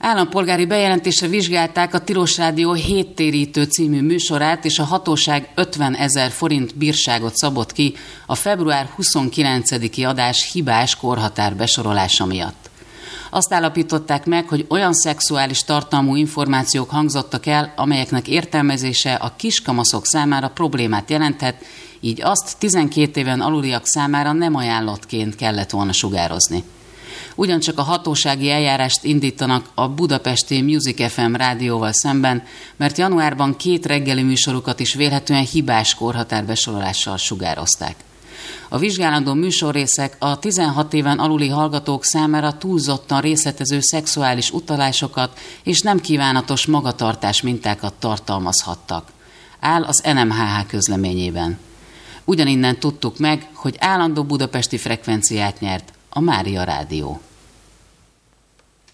Állampolgári bejelentésre vizsgálták a Tilos Rádió Héttérítő című műsorát, és a hatóság 50 000 forint bírságot szabott ki a február 29-i adás hibás korhatár besorolása miatt. Azt állapították meg, hogy olyan szexuális tartalmú információk hangzottak el, amelyeknek értelmezése a kiskamaszok számára problémát jelenthet, így azt 12 éven aluliak számára nem ajánlottként kellett volna sugározni. Ugyancsak a hatósági eljárást indítanak a budapesti Music FM rádióval szemben, mert januárban 2 reggeli műsorukat is vélhetően hibás korhatárbesorolással sugározták. A vizsgálandó műsorrészek a 16 éven aluli hallgatók számára túlzottan részletező szexuális utalásokat és nem kívánatos magatartás mintákat tartalmazhattak, áll az NMHH közleményében. Ugyaninnen tudtuk meg, hogy állandó budapesti frekvenciát nyert a Mária Rádió.